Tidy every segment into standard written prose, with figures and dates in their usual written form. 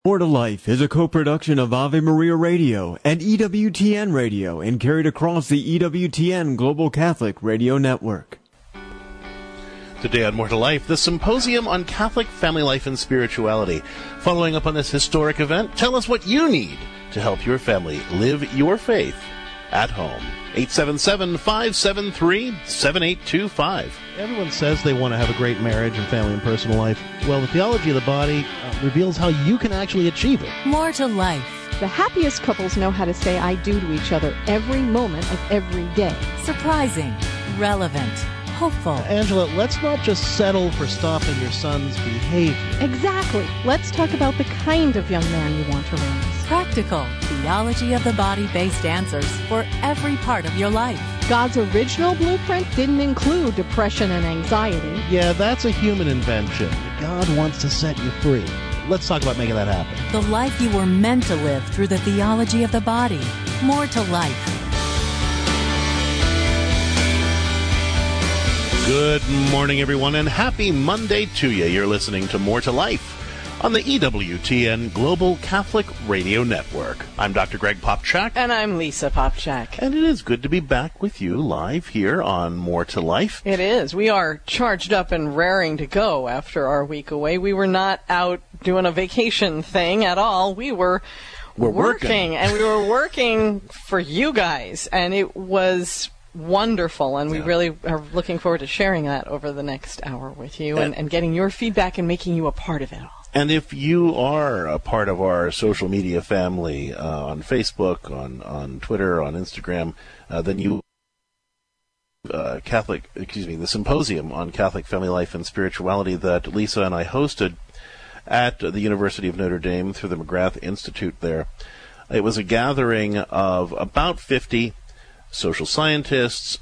More to Life is a co-production of Ave Maria Radio and EWTN Radio and carried across the EWTN Global Catholic Radio Network. Today on More to Life, the Symposium on Catholic Family Life and Spirituality. Following up on this historic event, tell us what you need to help your family live your faith at home. 877-573-7825. Everyone says they want to have a great marriage and family and personal life. Well, the theology of the body reveals how you can actually achieve it. More to Life. The happiest couples know how to say I do to each other every moment of every day. Surprising, relevant, hopeful. Angela, let's not just settle for stopping your son's behavior. Exactly. Let's talk about the kind of young man you want to raise. Practical, theology of the body-based answers for every part of your life. God's original blueprint didn't include depression and anxiety. Yeah, that's a human invention. God wants to set you free. Let's talk about making that happen. The life you were meant to live through the theology of the body. More to Life. Good morning, everyone, and happy Monday to you. You're listening to More to Life on the EWTN Global Catholic Radio Network. I'm Dr. Greg Popchak. And I'm Lisa Popchak. And it is good to be back with you live here on More to Life. It is. We are charged up and raring to go after our week away. We were not out doing a vacation thing at all. We're working. And we were working for you guys. And it was wonderful, and we really are looking forward to sharing that over the next hour with you and getting your feedback and making you a part of it all. And if you are a part of our social media family on Facebook, on Twitter, on Instagram, then you the Symposium on Catholic Family Life and Spirituality that Lisa and I hosted at the University of Notre Dame through the McGrath Institute there. It was a gathering of about 50 social scientists,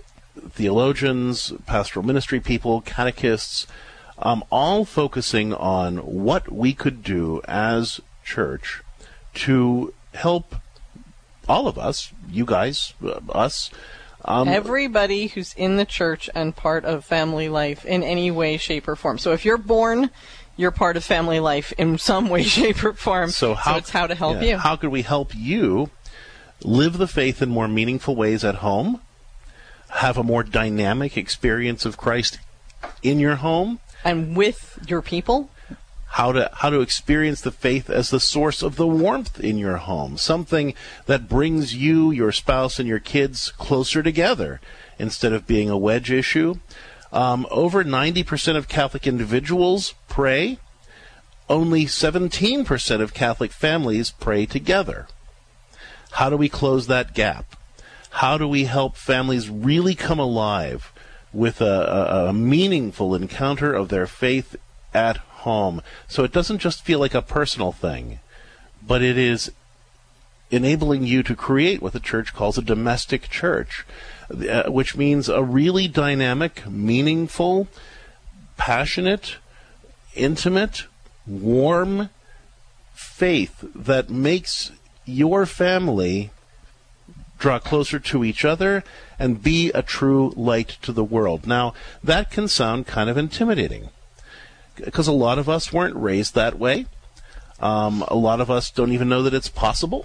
theologians, pastoral ministry people, catechists, all focusing on what we could do as church to help all of us, you guys, us. Everybody who's in the church and part of family life in any way, shape, or form. So if you're born, you're part of family life in some way, shape, or form. So it's how to help you. How could we help you live the faith in more meaningful ways at home, have a more dynamic experience of Christ in your home, and with your people? How to experience the faith as the source of the warmth in your home, something that brings you, your spouse, and your kids closer together instead of being a wedge issue. Over 90% of Catholic individuals pray. Only 17% of Catholic families pray together. How do we close that gap? How do we help families really come alive with a meaningful encounter of their faith at home, so it doesn't just feel like a personal thing, but it is enabling you to create what the church calls a domestic church, which means a really dynamic, meaningful, passionate, intimate, warm faith that makes your family draw closer to each other and be a true light to the world. Now, that can sound kind of intimidating because a lot of us weren't raised that way. A lot of us don't even know that it's possible.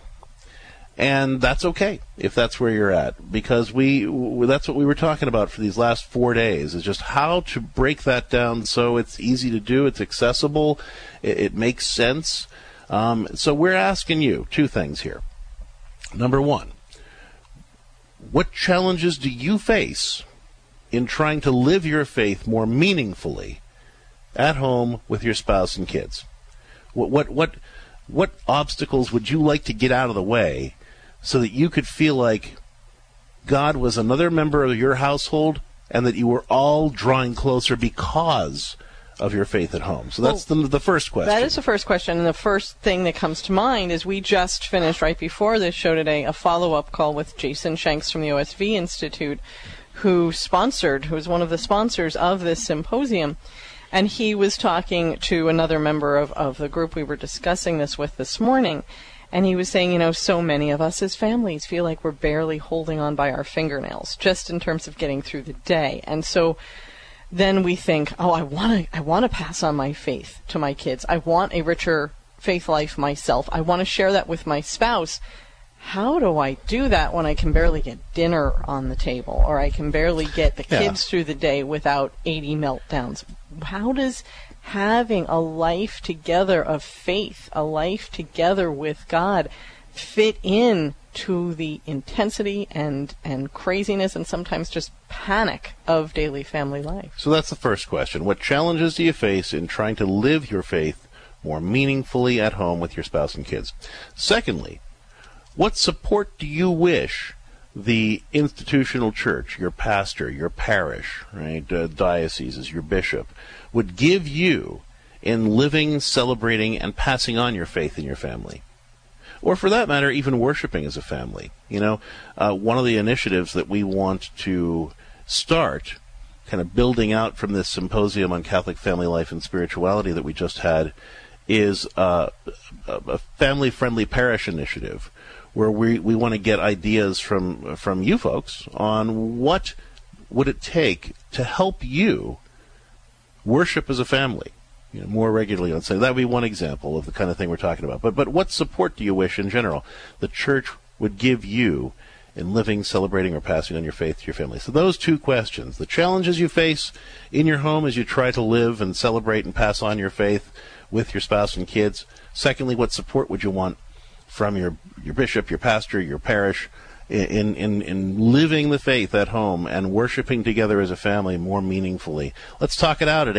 And that's okay if that's where you're at, because that's what we were talking about for these last 4 days, is just how to break that down so it's easy to do, it's accessible, it makes sense. So we're asking you two things here. Number one, what challenges do you face in trying to live your faith more meaningfully at home with your spouse and kids? What obstacles would you like to get out of the way so that you could feel like God was another member of your household and that you were all drawing closer because of your faith at home? So that's the first question. That is the first question, and the first thing that comes to mind is we just finished, right before this show today, a follow-up call with Jason Shanks from the OSV Institute, who was one of the sponsors of this symposium, and he was talking to another member of the group we were discussing this with this morning, and he was saying, so many of us as families feel like we're barely holding on by our fingernails, just in terms of getting through the day, and so then we think, I want to pass on my faith to my kids. I want a richer faith life myself. I want to share that with my spouse. How do I do that when I can barely get dinner on the table, or I can barely get the kids through the day without 80 meltdowns? How does having a life together of faith, a life together with God, fit in to the intensity and craziness and sometimes just panic of daily family life? So that's the first question. What challenges do you face in trying to live your faith more meaningfully at home with your spouse and kids? Secondly, what support do you wish the institutional church, your pastor, your parish, right, dioceses, your bishop, would give you in living, celebrating, and passing on your faith in your family? Or for that matter, even worshiping as a family. You know, one of the initiatives that we want to start, kind of building out from this symposium on Catholic family life and spirituality that we just had, is a family-friendly parish initiative, where we want to get ideas from you folks on what would it take to help you worship as a family, you know, more regularly. Let's say that would be one example of the kind of thing we're talking about. But what support do you wish in general the church would give you in living, celebrating, or passing on your faith to your family? So those two questions: the challenges you face in your home as you try to live and celebrate and pass on your faith with your spouse and kids. Secondly, what support would you want from your bishop, your pastor, your parish, in living the faith at home and worshiping together as a family more meaningfully? Let's talk it out at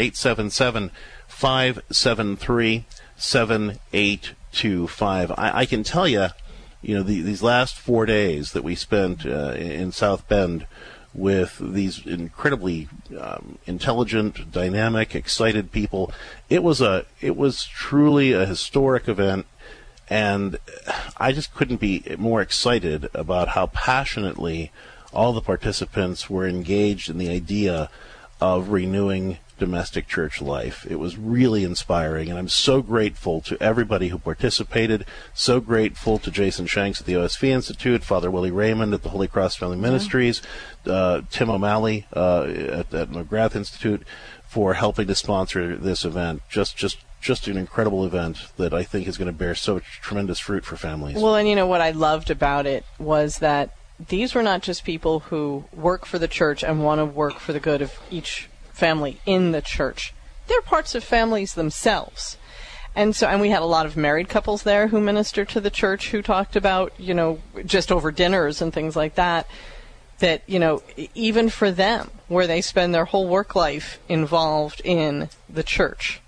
877-573-7825. I can tell you, these last 4 days that we spent in South Bend with these incredibly intelligent, dynamic, excited people, it was truly a historic event. And I just couldn't be more excited about how passionately all the participants were engaged in the idea of renewing domestic church life. It was really inspiring, and I'm so grateful to everybody who participated, so grateful to Jason Shanks at the OSV Institute, Father Willie Raymond at the Holy Cross Family Ministries, Tim O'Malley at McGrath Institute for helping to sponsor this event. Just an incredible event that I think is going to bear so tremendous fruit for families. Well, and what I loved about it was that these were not just people who work for the church and want to work for the good of each family in the church. They're parts of families themselves. And we had a lot of married couples there who ministered to the church, who talked about, just over dinners and things like that, even for them, where they spend their whole work life involved in the church,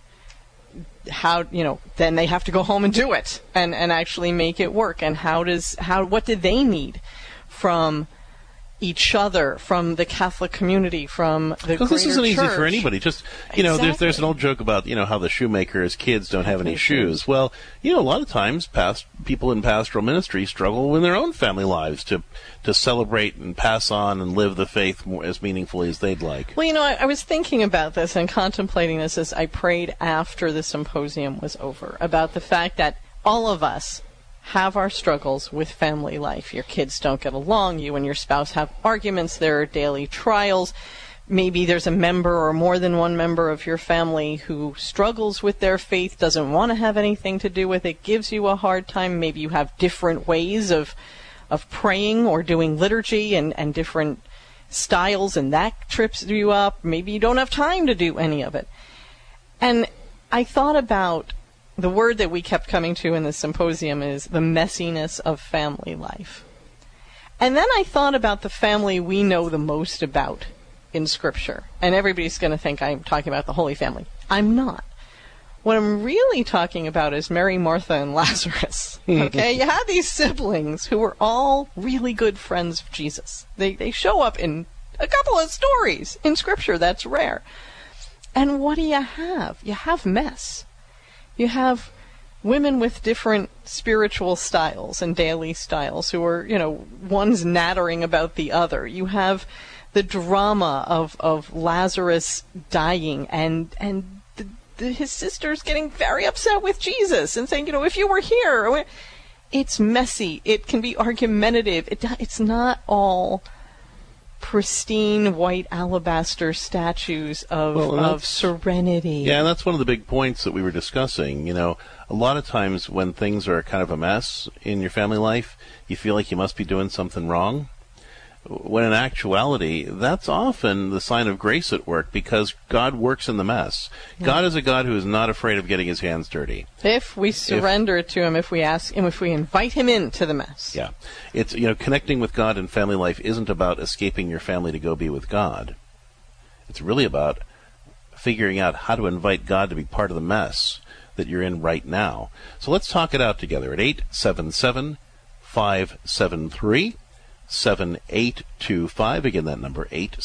then they have to go home and do it and actually make it work. And what did they need from each other, from the Catholic community, from the greater church? This isn't easy for anybody. Just, exactly. There's an old joke about, how the shoemaker's kids don't have any shoes. Well, a lot of times people in pastoral ministry struggle in their own family lives to celebrate and pass on and live the faith as meaningfully as they'd like. Well, I was thinking about this and contemplating this as I prayed after the symposium was over, about the fact that all of us have our struggles with family life. Your kids don't get along. You and your spouse have arguments. There are daily trials. Maybe there's a member or more than one member of your family who struggles with their faith, doesn't want to have anything to do with it, gives you a hard time. Maybe you have different ways of praying or doing liturgy and different styles, and that trips you up. Maybe you don't have time to do any of it. And I thought about the word that we kept coming to in the symposium is the messiness of family life. And then I thought about the family we know the most about in Scripture. And everybody's going to think I'm talking about the Holy Family. I'm not. What I'm really talking about is Mary, Martha, and Lazarus. Okay? You have these siblings who were all really good friends of Jesus. They show up in a couple of stories in Scripture. That's rare. And what do you have? You have mess. You have women with different spiritual styles and daily styles who are, one's nattering about the other. You have the drama of Lazarus dying and his sisters getting very upset with Jesus and saying, if you were here. It's messy. It can be argumentative. It's not all pristine white alabaster statues of serenity. Yeah, and that's one of the big points that we were discussing. You know, a lot of times when things are kind of a mess in your family life, you feel like you must be doing something wrong. When in actuality, that's often the sign of grace at work, because God works in the mess. Yeah. God is a God who is not afraid of getting his hands dirty. If we surrender it to him, if we ask him, if we invite him into the mess. Yeah. It's, connecting with God in family life isn't about escaping your family to go be with God. It's really about figuring out how to invite God to be part of the mess that you're in right now. So let's talk it out together at 877-573 7825. Again, that number,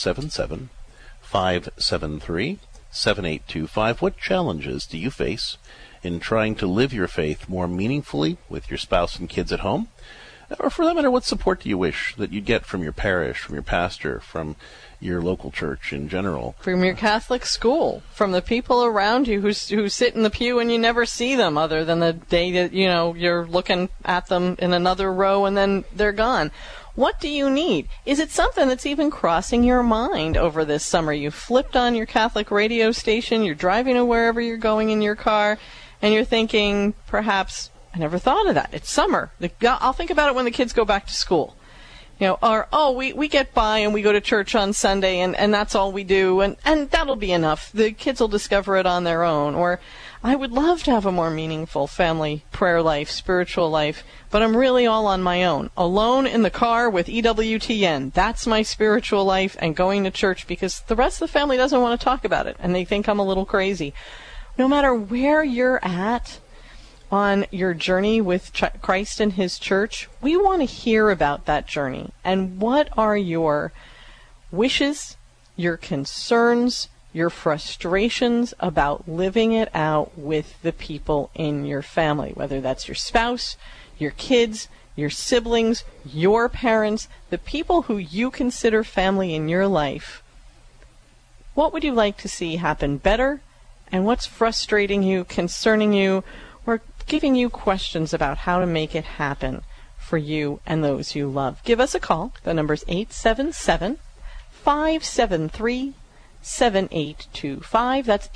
877-573-7825. What challenges do you face in trying to live your faith more meaningfully with your spouse and kids at home? Or for that matter, what support do you wish that you'd get from your parish, from your pastor, from your local church in general? From your Catholic school, from the people around you who sit in the pew and you never see them other than the day that, you're looking at them in another row and then they're gone. What do you need? Is it something that's even crossing your mind over this summer? You flipped on your Catholic radio station, you're driving to wherever you're going in your car, and you're thinking, perhaps, I never thought of that. It's summer. I'll think about it when the kids go back to school. We get by and we go to church on Sunday and that's all we do, and that'll be enough. The kids will discover it on their own. Or, I would love to have a more meaningful family prayer life, spiritual life, but I'm really all on my own. Alone in the car with EWTN. That's my spiritual life, and going to church because the rest of the family doesn't want to talk about it, and they think I'm a little crazy. No matter where you're at on your journey with Christ and his church, we want to hear about that journey. And what are your wishes, your concerns, your frustrations about living it out with the people in your family, whether that's your spouse, your kids, your siblings, your parents, the people who you consider family in your life. What would you like to see happen better? And what's frustrating you, concerning you, or giving you questions about how to make it happen for you and those you love? Give us a call. The number's 877-573-7825. That's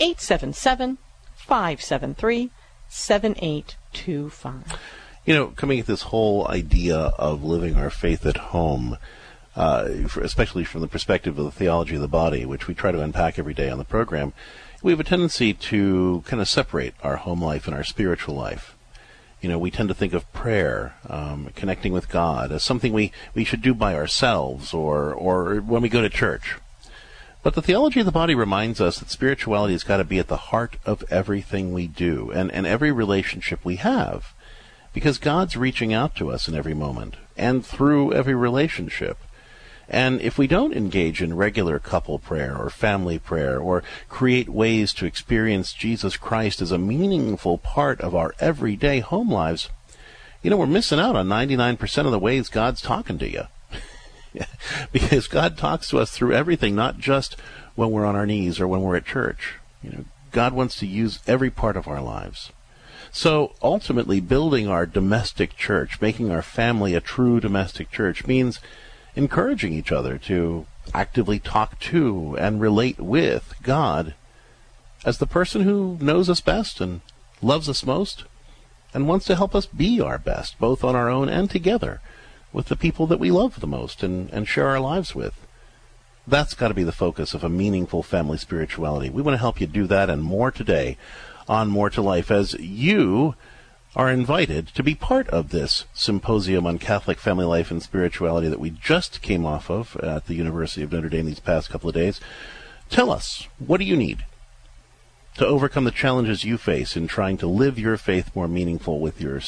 877-573-7825. Coming at this whole idea of living our faith at home, especially from the perspective of the theology of the body, which we try to unpack every day on the program, we have a tendency to kind of separate our home life and our spiritual life. We tend to think of prayer, connecting with God, as something we should do by ourselves or when we go to church. But the theology of the body reminds us that spirituality has got to be at the heart of everything we do and every relationship we have, because God's reaching out to us in every moment and through every relationship. And if we don't engage in regular couple prayer or family prayer or create ways to experience Jesus Christ as a meaningful part of our everyday home lives, we're missing out on 99% of the ways God's talking to you. Because God talks to us through everything, not just when we're on our knees or when we're at church. God wants to use every part of our lives. So ultimately, building our domestic church, making our family a true domestic church, means encouraging each other to actively talk to and relate with God as the person who knows us best and loves us most and wants to help us be our best, both on our own and together with the people that we love the most and share our lives with. That's got to be the focus of a meaningful family spirituality. We want to help you do that and more today on More to Life, as you are invited to be part of this symposium on Catholic family life and spirituality that we just came off of at the University of Notre Dame these past couple of days. Tell us, what do you need to overcome the challenges you face in trying to live your faith more meaningfully with your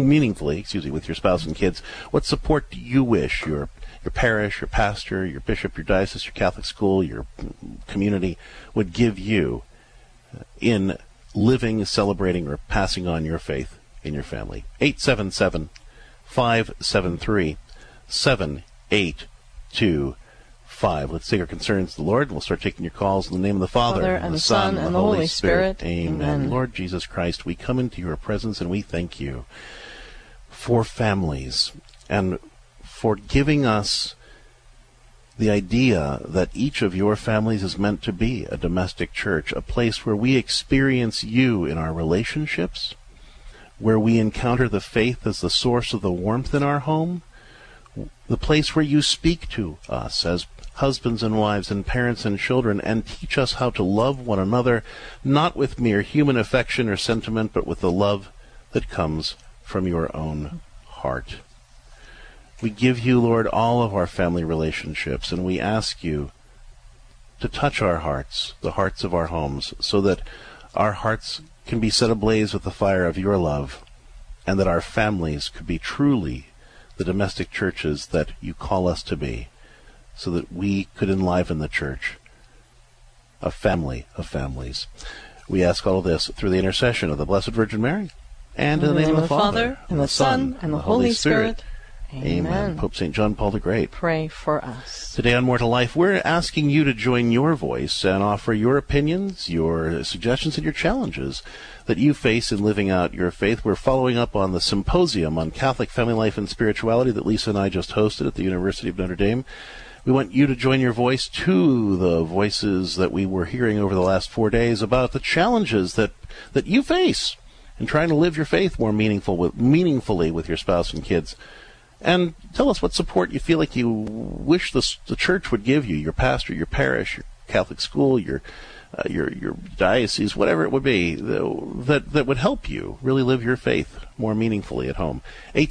spouse and kids? What support do you wish your parish, your pastor, your bishop, your diocese, your Catholic school, your community would give you in living, celebrating, or passing on your faith in your family? 877-573-7825. Let's take our concerns to the Lord, and we'll start taking your calls in the name of the Father, and the Son, and the Holy Spirit. Amen. Lord Jesus Christ, we come into your presence, and we thank you for families and for giving us the idea that each of your families is meant to be a domestic church, a place where we experience you in our relationships, where we encounter the faith as the source of the warmth in our home, the place where you speak to us as husbands and wives and parents and children and teach us how to love one another, not with mere human affection or sentiment, but with the love that comes from your own heart. We give you, Lord, all of our family relationships, and we ask you to touch our hearts, the hearts of our homes, so that our hearts can be set ablaze with the fire of your love, and that our families could be truly the domestic churches that you call us to be, so that we could enliven the church, a family of families. We ask all of this through the intercession of the Blessed Virgin Mary, and in the name of the Father, and the Son, and the Holy Spirit. Amen. Pope St. John Paul the Great, pray for us. Today on More to Life, we're asking you to join your voice and offer your opinions, your suggestions, and your challenges that you face in living out your faith. We're following up on the symposium on Catholic family life and spirituality that Lisa and I just hosted at the University of Notre Dame. We want you to join your voice to the voices that we were hearing over the last 4 days about the challenges that you face in trying to live your faith more meaningfully with your spouse and kids. And tell us what support you feel like you wish the church would give you, your pastor, your parish, your Catholic school, your diocese, whatever it would be, that would help you really live your faith more meaningfully at home.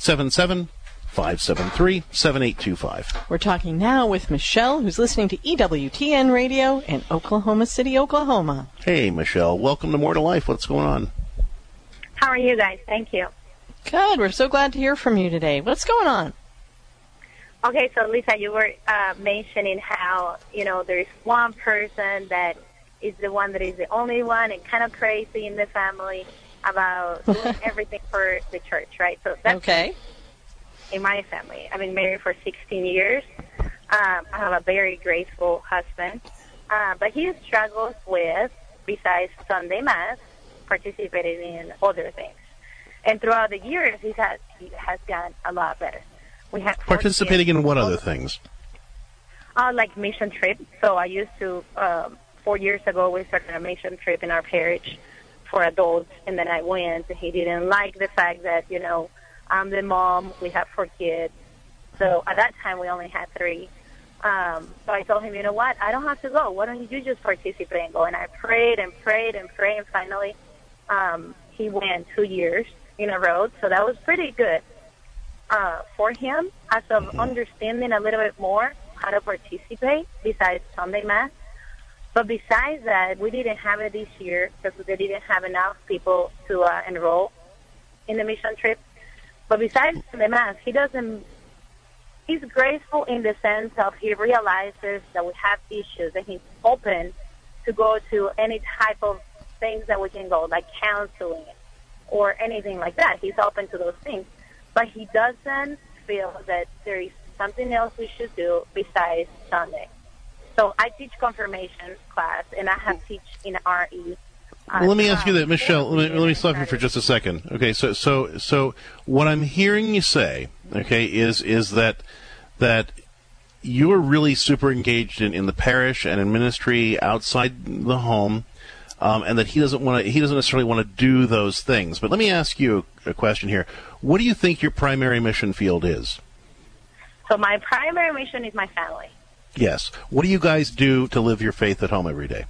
877-573-7825. We're talking now with Michelle, who's listening to EWTN Radio in Oklahoma City, Oklahoma. Hey, Michelle. Welcome to More to Life. What's going on? How are you guys? Thank you. Good. We're so glad to hear from you today. What's going on? Okay, so Lisa, you were mentioning how, there's one person that is the one that is the only one and kind of crazy in the family about doing everything for the church, right? So that's okay. In my family. I've been married for 16 years. I have a very graceful husband, but he struggles with, besides Sunday Mass, participating in other things. And throughout the years, he has gotten a lot better. We have participating in what other things? Like mission trips. So I used to, 4 years ago, we started a mission trip in our parish for adults, and then I went, and he didn't like the fact that, I'm the mom, we have 4 kids. So at that time, we only had 3. So I told him, you know what, I don't have to go. Why don't you just participate and go? And I prayed and prayed and prayed, and finally he went 2 years in a row, so that was pretty good for him as of understanding a little bit more how to participate besides Sunday Mass. But besides that, we didn't have it this year because they didn't have enough people to enroll in the mission trip. But besides Sunday Mass, he's graceful in the sense of he realizes that we have issues, and he's open to go to any type of things that we can go, like counseling or anything like that. He's open to those things. But he doesn't feel that there is something else we should do besides Sunday. So I teach confirmation class, and I have teach in RE. Well, let me ask you that, Michelle. Let me stop you for just a second. Okay, so what I'm hearing you say, okay, is that you're really super engaged in the parish and in ministry outside the home, and that he doesn't necessarily want to do those things. But let me ask you a question here. What do you think your primary mission field is? So my primary mission is my family. Yes. What do you guys do to live your faith at home every day?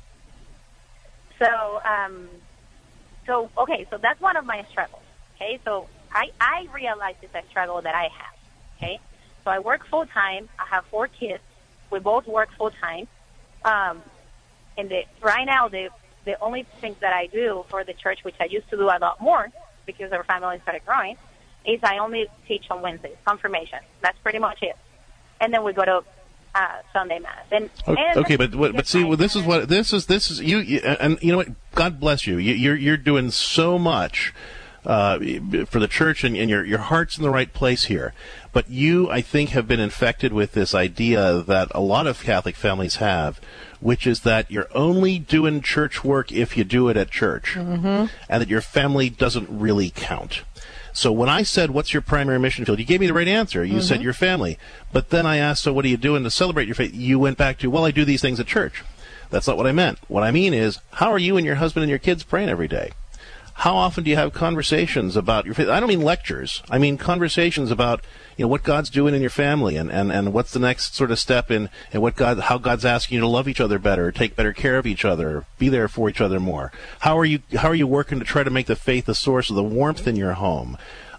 So that's one of my struggles. Okay, so I realize it's a struggle that I have. Okay, so I work full time. I have 4 kids. We both work full time. And right now the only thing that I do for the church, which I used to do a lot more because our family started growing, is I only teach on Wednesdays, confirmation. That's pretty much it. And then we go to Sunday Mass. But see, well, this is you, and you know what? God bless you. You're doing so much for the church, and your heart's in the right place here. But you, I think, have been infected with this idea that a lot of Catholic families have, which is that you're only doing church work if you do it at church, and that your family doesn't really count. So when I said, what's your primary mission field? You gave me the right answer. You said your family. But then I asked, so what are you doing to celebrate your faith? You went back to, well, I do these things at church. That's not what I meant. What I mean is, how are you and your husband and your kids praying every day? How often do you have conversations about your faith? I don't mean lectures. I mean conversations about, what God's doing in your family and what's the next sort of step in how God's asking you to love each other better, take better care of each other, be there for each other more. How are you working to try to make the faith the source of the warmth in your home?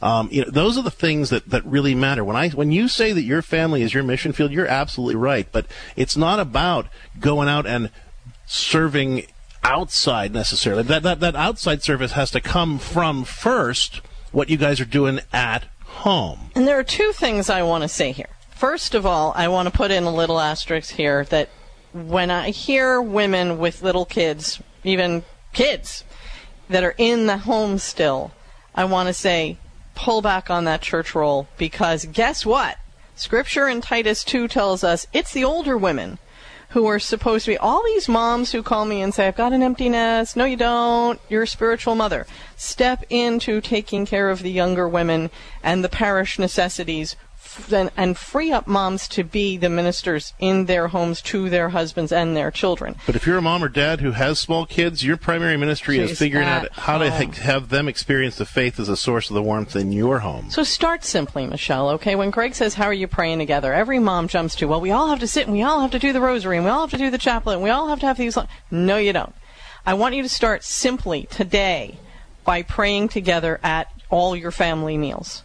Those are the things that really matter. When you say that your family is your mission field, you're absolutely right. But it's not about going out and serving outside necessarily. That outside service has to come from first what you guys are doing at home. And there are two things I want to say here. First of all, I want to put in a little asterisk here that when I hear women with little kids, even kids, that are in the home still, I want to say, pull back on that church roll, because guess what? Scripture in Titus 2 tells us it's the older women who are supposed to be, all these moms who call me and say, I've got an empty nest. No, you don't. You're a spiritual mother. Step into taking care of the younger women and the parish necessities and free up moms to be the ministers in their homes to their husbands and their children. But if you're a mom or dad who has small kids, your primary ministry is figuring out how to have them experience the faith as a source of the warmth in your home. So start simply, Michelle, okay? When Greg says, how are you praying together? Every mom jumps to, well, we all have to sit and we all have to do the rosary and we all have to do the chaplet and we all have to have these. No, you don't. I want you to start simply today by praying together at all your family meals.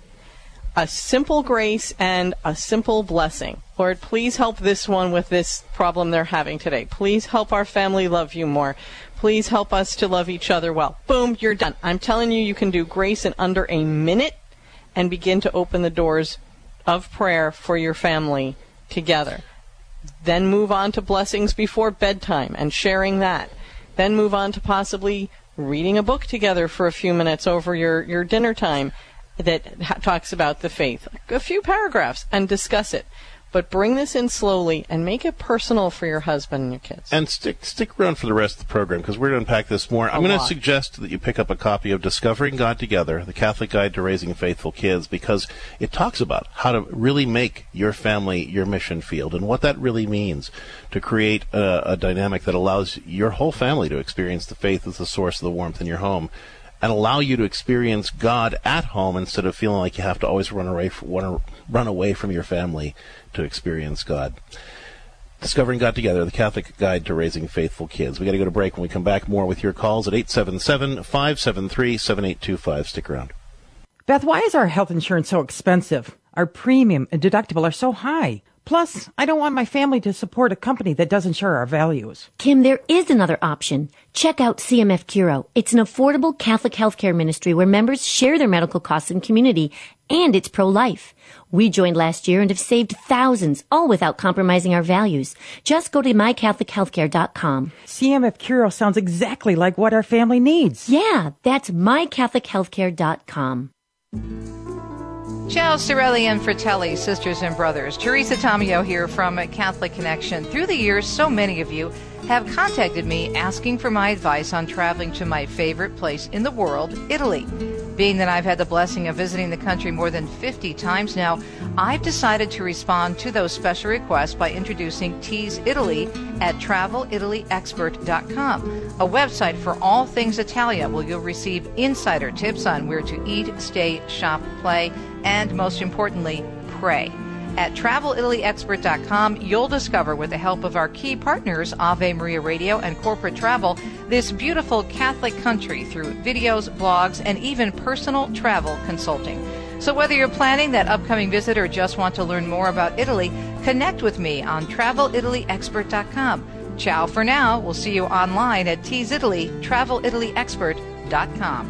A simple grace and a simple blessing. Lord, please help this one with this problem they're having today. Please help our family love you more. Please help us to love each other well. Boom, you're done. I'm telling you, you can do grace in under a minute and begin to open the doors of prayer for your family together. Then move on to blessings before bedtime and sharing that. Then move on to possibly reading a book together for a few minutes over your dinner time that talks about the faith. A few paragraphs and discuss it. But bring this in slowly and make it personal for your husband and your kids. And stick around for the rest of the program because we're going to unpack this more. I'm going to suggest that you pick up a copy of Discovering God Together, the Catholic Guide to Raising Faithful Kids, because it talks about how to really make your family your mission field and what that really means to create a dynamic that allows your whole family to experience the faith as the source of the warmth in your home, and allow you to experience God at home instead of feeling like you have to always run away from your family to experience God. Discovering God Together, the Catholic Guide to Raising Faithful Kids. We got to go to break. When we come back, more with your calls at 877-573-7825. Stick around. Beth, why is our health insurance so expensive? Our premium and deductible are so high. Plus, I don't want my family to support a company that doesn't share our values. Kim, there is another option. Check out CMF Curo. It's an affordable Catholic healthcare ministry where members share their medical costs in community, and it's pro-life. We joined last year and have saved thousands, all without compromising our values. Just go to mycatholichealthcare.com. CMF Curo sounds exactly like what our family needs. Yeah, that's mycatholichealthcare.com. Ciao, Sorelli and Fratelli, sisters and brothers. Teresa Tomeo here from Catholic Connection. Through the years, so many of you have contacted me asking for my advice on traveling to my favorite place in the world, Italy. Being that I've had the blessing of visiting the country more than 50 times now, I've decided to respond to those special requests by introducing Tease Italy at TravelItalyExpert.com, a website for all things Italia, where you'll receive insider tips on where to eat, stay, shop, play, and most importantly, pray. At TravelItalyExpert.com, you'll discover, with the help of our key partners, Ave Maria Radio and Corporate Travel, this beautiful Catholic country through videos, blogs, and even personal travel consulting. So whether you're planning that upcoming visit or just want to learn more about Italy, connect with me on TravelItalyExpert.com. Ciao for now. We'll see you online at Tease Italy, TravelItalyExpert.com.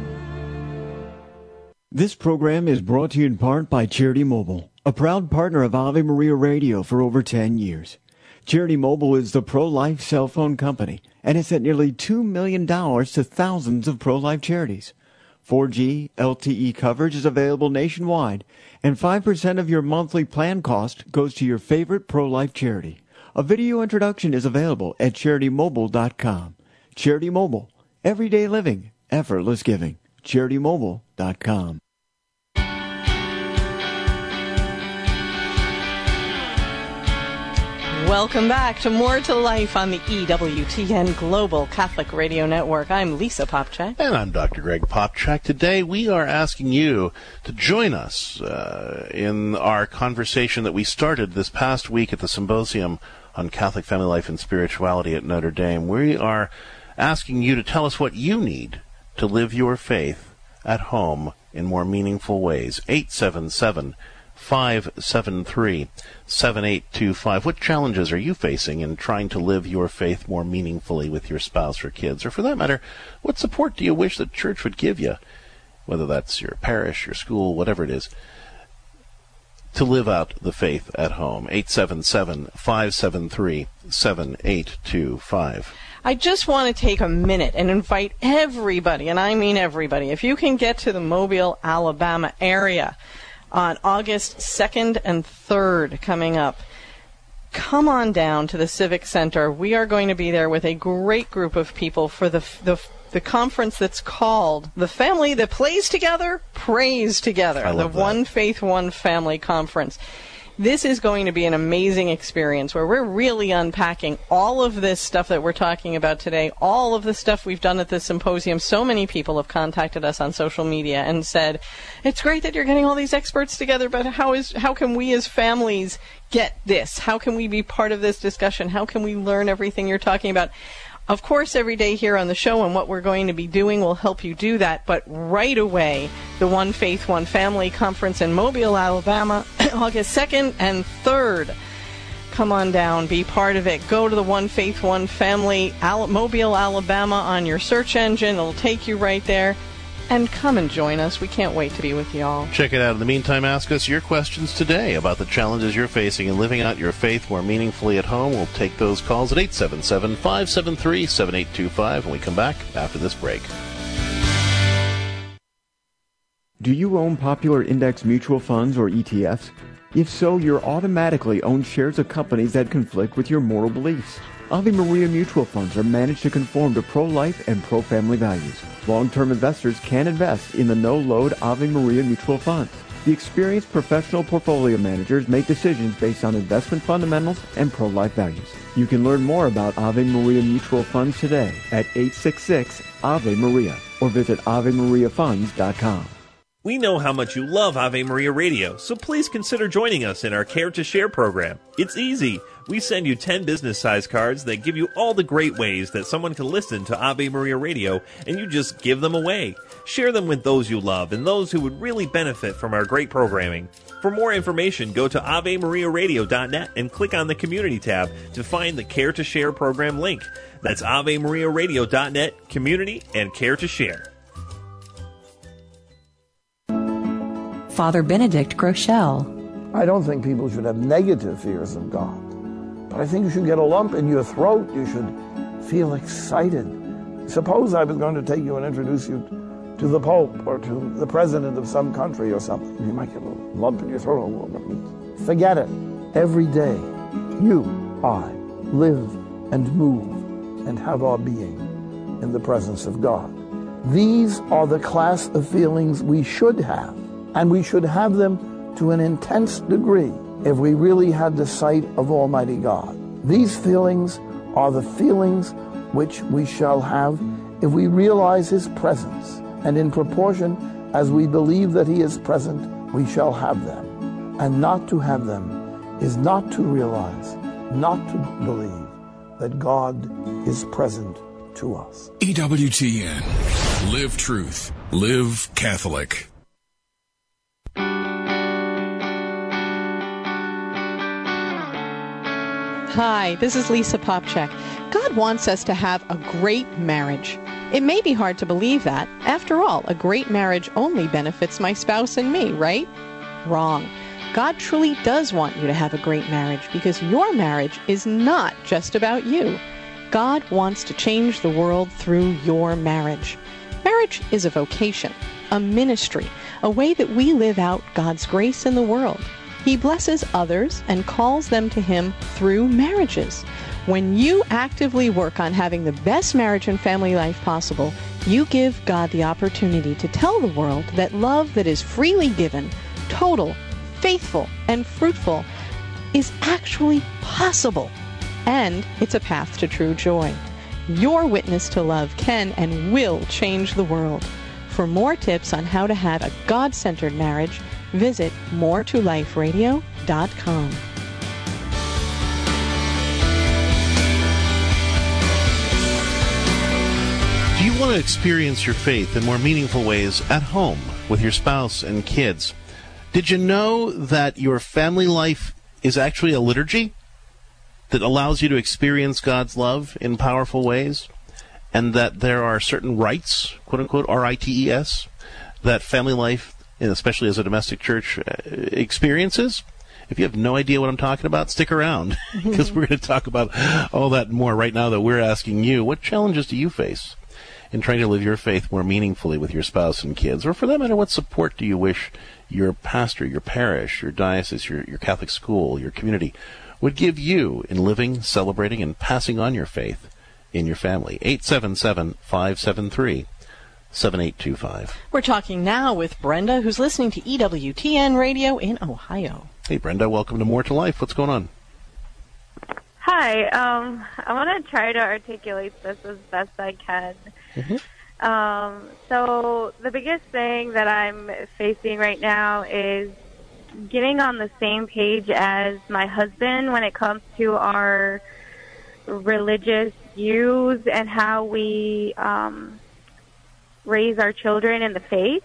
This program is brought to you in part by Charity Mobile, a proud partner of Ave Maria Radio for over 10 years. Charity Mobile is the pro-life cell phone company and has sent nearly $2 million to thousands of pro-life charities. 4G LTE coverage is available nationwide, and 5% of your monthly plan cost goes to your favorite pro-life charity. A video introduction is available at CharityMobile.com. Charity Mobile, everyday living, effortless giving. CharityMobile.com. Welcome back to More to Life on the EWTN Global Catholic Radio Network. I'm Lisa Popchak. And I'm Dr. Greg Popchak. Today we are asking you to join us in our conversation that we started this past week at the Symposium on Catholic Family Life and Spirituality at Notre Dame. We are asking you to tell us what you need to live your faith at home in more meaningful ways. 877-573-7825. What challenges are you facing in trying to live your faith more meaningfully with your spouse or kids? Or for that matter, what support do you wish the church would give you, whether that's your parish, your school, whatever it is, to live out the faith at home? 877-573-7825. I just want to take a minute and invite everybody, and I mean everybody, if you can get to the Mobile, Alabama area on August 2nd and 3rd coming up, come on down to the Civic Center. We are going to be there with a great group of people for the conference that's called The Family That Plays Together, Prays Together, the One Faith, One Family Conference. This is going to be an amazing experience where we're really unpacking all of this stuff that we're talking about today, all of the stuff we've done at the symposium. So many people have contacted us on social media and said, it's great that you're getting all these experts together, but how can we as families get this? How can we be part of this discussion? How can we learn everything you're talking about? Of course, every day here on the show and what we're going to be doing will help you do that, but right away, the One Faith, One Family Conference in Mobile, Alabama, August 2nd and 3rd. Come on down, be part of it. Go to the One Faith, One Family, Mobile, Alabama on your search engine. It'll take you right there. And come and join us. We can't wait to be with you all. Check it out. In the meantime, ask us your questions today about the challenges you're facing in living out your faith more meaningfully at home. We'll take those calls at 877-573-7825 when we come back after this break. Do you own popular index mutual funds or ETFs? If so, you're automatically owned shares of companies that conflict with your moral beliefs. Ave Maria mutual funds are managed to conform to pro-life and pro-family values. Long-term investors can invest in the no-load Ave Maria mutual funds. The experienced professional portfolio managers make decisions based on investment fundamentals and pro-life values. You can learn more about Ave Maria mutual funds today at 866-AVE-MARIA or visit AveMariaFunds.com. We know how much you love Ave Maria Radio, so please consider joining us in our Care to Share program. It's easy. We send you 10 business-size cards that give you all the great ways that someone can listen to Ave Maria Radio, and you just give them away. Share them with those you love and those who would really benefit from our great programming. For more information, go to AveMariaRadio.net and click on the Community tab to find the Care to Share program link. That's AveMariaRadio.net, Community, and Care to Share. Father Benedict Groeschel. I don't think people should have negative fears of God, but I think you should get a lump in your throat. You should feel excited. Suppose I was going to take you and introduce you to the Pope or to the President of some country or something. You might get a lump in your throat. Forget it. Every day, you, I, live and move and have our being in the presence of God. These are the class of feelings we should have. And we should have them to an intense degree if we really had the sight of Almighty God. These feelings are the feelings which we shall have if we realize His presence. And in proportion as we believe that He is present, we shall have them. And not to have them is not to realize, not to believe that God is present to us. EWTN. Live truth. Live Catholic. Hi, this is Lisa Popchak. God wants us to have a great marriage. It may be hard to believe that. After all, a great marriage only benefits my spouse and me, right? Wrong. God truly does want you to have a great marriage because your marriage is not just about you. God wants to change the world through your marriage. Marriage is a vocation, a ministry, a way that we live out God's grace in the world. He blesses others and calls them to Him through marriages. When you actively work on having the best marriage and family life possible, you give God the opportunity to tell the world that love that is freely given, total, faithful, and fruitful is actually possible. And it's a path to true joy. Your witness to love can and will change the world. For more tips on how to have a God-centered marriage, visit moretoliferadio.com. Do you want to experience your faith in more meaningful ways at home with your spouse and kids? Did you know that your family life is actually a liturgy that allows you to experience God's love in powerful ways, and that there are certain rites, quote-unquote, R-I-T-E-S, that family life, and especially as a domestic church, experiences? If you have no idea what I'm talking about, stick around, because we're going to talk about all that and more right now that we're asking you. What challenges do you face in trying to live your faith more meaningfully with your spouse and kids? Or for that matter, what support do you wish your pastor, your parish, your diocese, your Catholic school, your community would give you in living, celebrating, and passing on your faith in your family? 877-573-7825. We're talking now with Brenda, who's listening to EWTN Radio in Ohio. Hey, Brenda, welcome to More to Life. What's going on? Hi. I want to try to articulate this as best I can. So the biggest thing that I'm facing right now is getting on the same page as my husband when it comes to our religious views and how we raise our children in the faith.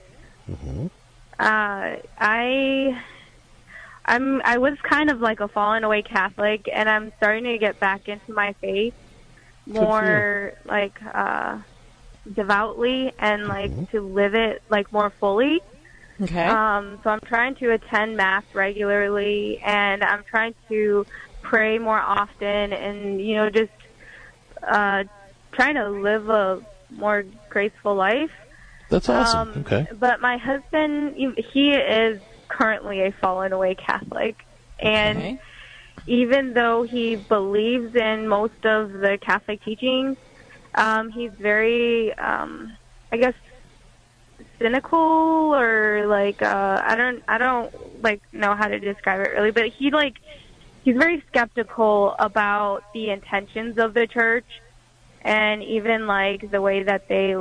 I was kind of like a fallen away Catholic, and I'm starting to get back into my faith more like devoutly and like to live it like more fully. Okay. So I'm trying to attend Mass regularly, and I'm trying to pray more often, and just trying to live a more graceful life. That's awesome. Okay. But my husband, he is currently a fallen away Catholic, and even though he believes in most of the Catholic teachings, he's very, I guess, cynical, or like I don't like know how to describe it really, but he's very skeptical about the intentions of the church, and even like the way that they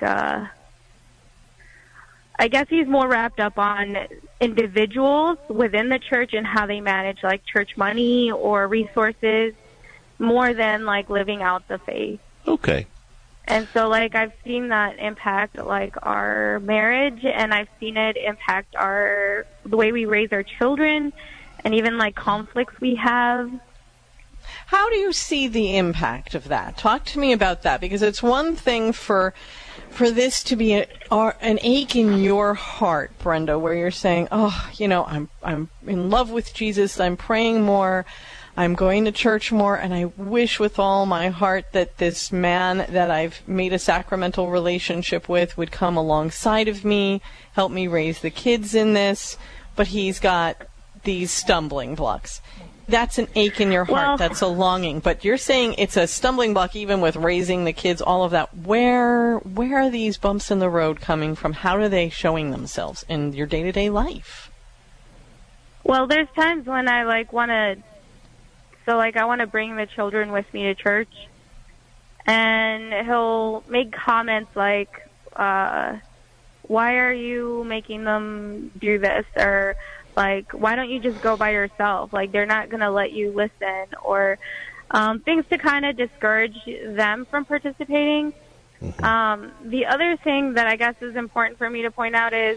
I guess he's more wrapped up on individuals within the church and how they manage like church money or resources more than like living out the faith. Okay. And so, like, I've seen that impact, like, our marriage, and I've seen it impact the way we raise our children, and even, like, conflicts we have. How do you see the impact of that? Talk to me about that, because it's one thing for this to be an ache in your heart, Brenda, where you're saying, oh, I'm in love with Jesus, I'm praying more, I'm going to church more, and I wish with all my heart that this man that I've made a sacramental relationship with would come alongside of me, help me raise the kids in this, but he's got these stumbling blocks. That's an ache in your heart. That's a longing. But you're saying it's a stumbling block even with raising the kids, all of that. Where are these bumps in the road coming from? How are they showing themselves in your day-to-day life? Well, there's times when I want to bring the children with me to church, and he'll make comments like, why are you making them do this? Or, like, why don't you just go by yourself? Like, they're not going to let you listen, or things to kind of discourage them from participating. The other thing that I guess is important for me to point out is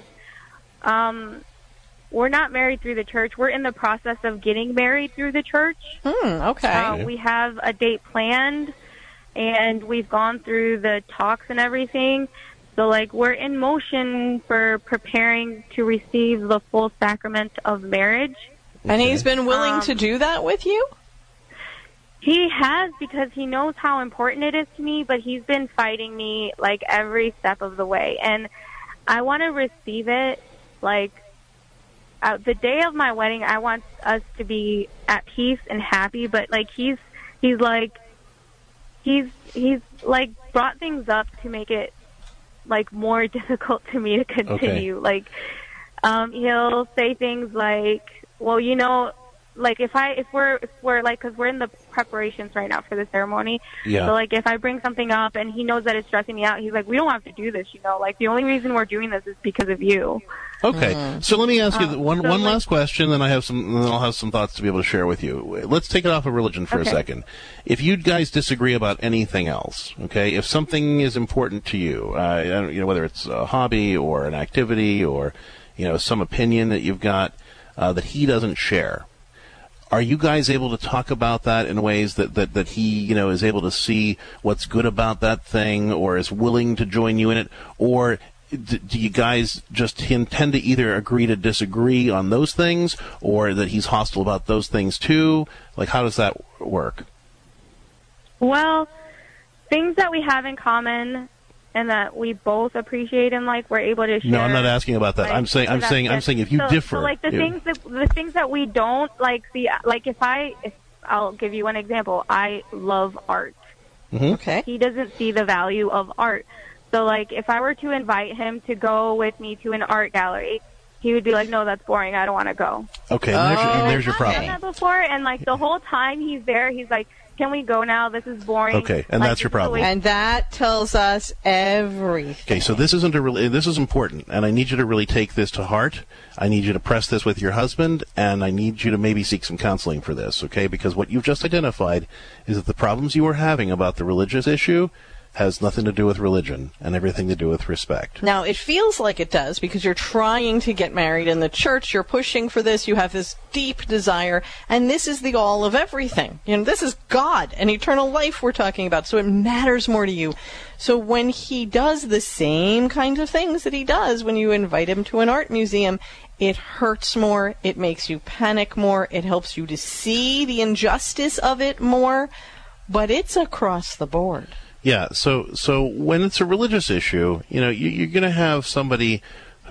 we're not married through the church. We're in the process of getting married through the church. Okay. We have a date planned, and we've gone through the talks and everything. So, like, we're in motion for preparing to receive the full sacrament of marriage. And he's been willing to do that with you? He has, because he knows how important it is to me, but he's been fighting me, like, every step of the way. And I want to receive it, like, the day of my wedding, I want us to be at peace and happy, but, like, he's brought things up to make it, like, more difficult to me to continue. Okay. Like, he'll say things like, well, like if we're like, because we're in the preparations right now for the ceremony. Yeah. So like if I bring something up and he knows that it's stressing me out, he's like, we don't have to do this, like the only reason we're doing this is because of you. Okay, so let me ask you one last question, then I'll have some thoughts to be able to share with you. Let's take it off of religion for a second. If you guys disagree about anything else, okay, if something is important to you, whether it's a hobby or an activity or some opinion that you've got that he doesn't share, are you guys able to talk about that in ways that he is able to see what's good about that thing or is willing to join you in it, or do you guys just tend to either agree to disagree on those things or that he's hostile about those things too? Like, how does that work? Well, things that we have in common and that we both appreciate and like we're able to share. No, I'm not asking about that. I'm saying if you differ. So like the things that we don't like, if I'll give you an example. I love art. Mm-hmm. Okay. He doesn't see the value of art. So, like, if I were to invite him to go with me to an art gallery, he would be like, no, that's boring. I don't want to go. Okay, and there's your problem. I've done that before, and, like, the whole time he's there, he's like, can we go now? This is boring. Okay, and that's your problem. And that tells us everything. Okay, so this is important, and I need you to really take this to heart. I need you to press this with your husband, and I need you to maybe seek some counseling for this, okay? Because what you've just identified is that the problems you are having about the religious issue has nothing to do with religion and everything to do with respect. Now, it feels like it does because you're trying to get married in the church. You're pushing for this. You have this deep desire. And this is the all of everything. This is God and eternal life we're talking about. So it matters more to you. So when he does the same kinds of things that he does when you invite him to an art museum, it hurts more. It makes you panic more. It helps you to see the injustice of it more. But it's across the board. Yeah, so when it's a religious issue, you're going to have somebody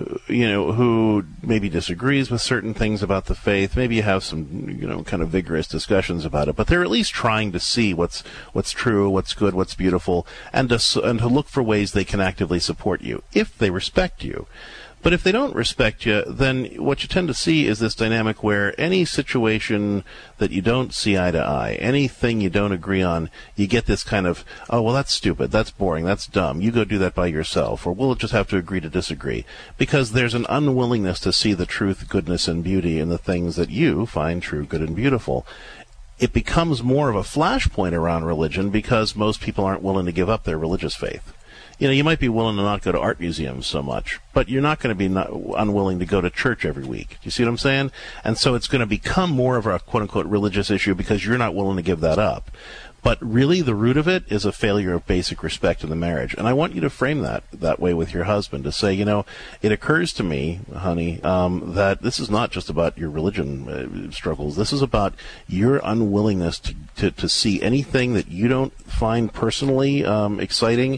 who maybe disagrees with certain things about the faith. Maybe you have some, kind of vigorous discussions about it, but they're at least trying to see what's true, what's good, what's beautiful, and to look for ways they can actively support you if they respect you. But if they don't respect you, then what you tend to see is this dynamic where any situation that you don't see eye to eye, anything you don't agree on, you get this kind of, oh, well, that's stupid, that's boring, that's dumb, you go do that by yourself, or we'll just have to agree to disagree. Because there's an unwillingness to see the truth, goodness, and beauty in the things that you find true, good, and beautiful. It becomes more of a flashpoint around religion because most people aren't willing to give up their religious faith. You might be willing to not go to art museums so much, but you're not going to be unwilling to go to church every week. Do you see what I'm saying? And so it's going to become more of a quote-unquote religious issue because you're not willing to give that up. But really, the root of it is a failure of basic respect in the marriage. And I want you to frame that way with your husband, to say, it occurs to me, honey, that this is not just about your religion struggles. This is about your unwillingness to see anything that you don't find personally exciting,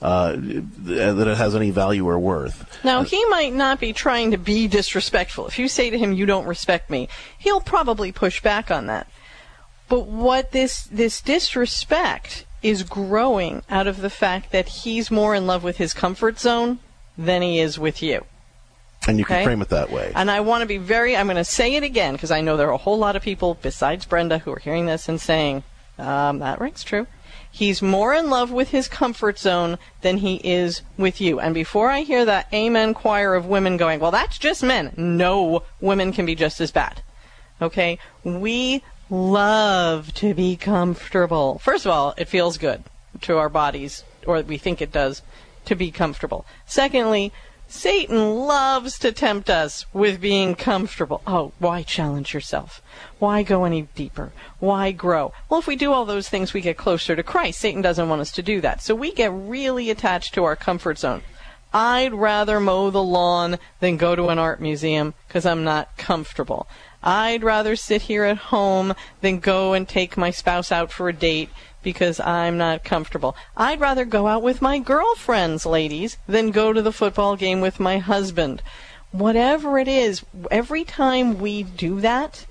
that it has any value or worth. Now, he might not be trying to be disrespectful. If you say to him, you don't respect me, he'll probably push back on that. But what this disrespect is growing out of the fact that he's more in love with his comfort zone than he is with you. And you can frame it that way. And I want to be I'm going to say it again because I know there are a whole lot of people besides Brenda who are hearing this and saying, that rings true. He's more in love with his comfort zone than he is with you. And before I hear that amen choir of women going, well, that's just men. No, women can be just as bad. Okay? We love to be comfortable. First of all, it feels good to our bodies, or we think it does, to be comfortable. Secondly, Satan loves to tempt us with being comfortable. Oh, why challenge yourself? Why go any deeper? Why grow? Well, if we do all those things, we get closer to Christ. Satan doesn't want us to do that. So we get really attached to our comfort zone. I'd rather mow the lawn than go to an art museum because I'm not comfortable. I'd rather sit here at home than go and take my spouse out for a date because I'm not comfortable. I'd rather go out with my girlfriends, ladies, than go to the football game with my husband. Whatever it is, every time we do that,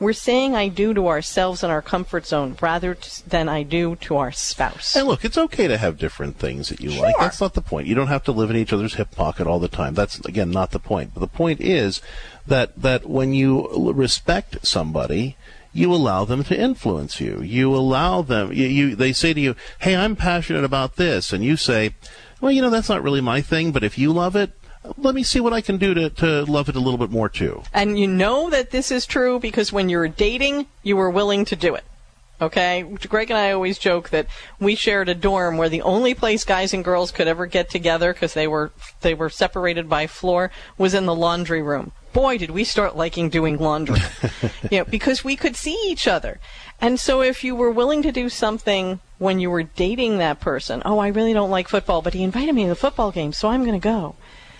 We're saying I do to ourselves in our comfort zone rather than I do to our spouse. And look, it's okay to have different things that you like. That's not the point. You don't have to live in each other's hip pocket all the time. That's, again, not the point. But the point is that when you respect somebody, you allow them to influence you. You allow them, they say to you, hey, I'm passionate about this. And you say, well, that's not really my thing, but if you love it, let me see what I can do to love it a little bit more, too. And you know that this is true because when you were dating, you were willing to do it. Okay? Greg and I always joke that we shared a dorm where the only place guys and girls could ever get together because they were separated by floor was in the laundry room. Boy, did we start liking doing laundry. Because we could see each other. And so if you were willing to do something when you were dating that person, I really don't like football, but he invited me to the football game, so I'm going to go.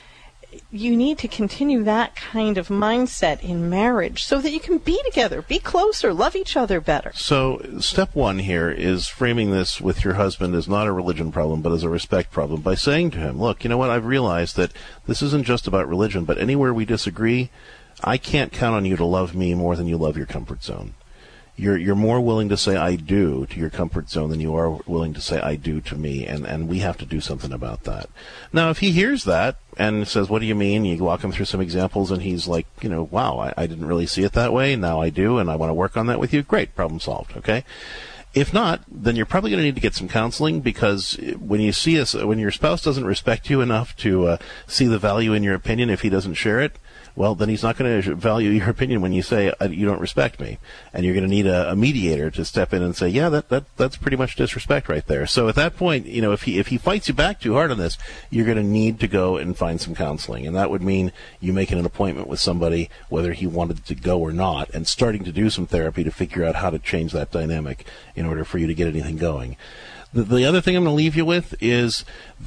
You need to continue that kind of mindset in marriage so that you can be together, be closer, love each other better. So step one here is framing this with your husband as not a religion problem, but as a respect problem by saying to him, look, you know what, I've realized that this isn't just about religion, but anywhere we disagree, I can't count on you to love me more than you love your comfort zone. You're more willing to say I do to your comfort zone than you are willing to say I do to me, and we have to do something about that. Now, if he hears that and says, what do you mean? You walk him through some examples, and he's like, wow, I didn't really see it that way, now I do, and I want to work on that with you. Great, problem solved, okay? If not, then you're probably going to need to get some counseling, because when your spouse doesn't respect you enough to see the value in your opinion, if he doesn't share it, well, then he's not going to value your opinion when you say you don't respect me, and you're going to need a mediator to step in and say, yeah, that's pretty much disrespect right there. So at that point, if he fights you back too hard on this, you're going to need to go and find some counseling, and that would mean you making an appointment with somebody, whether he wanted to go or not, and starting to do some therapy to figure out how to change that dynamic in order for you to get anything going. The other thing I'm going to leave you with is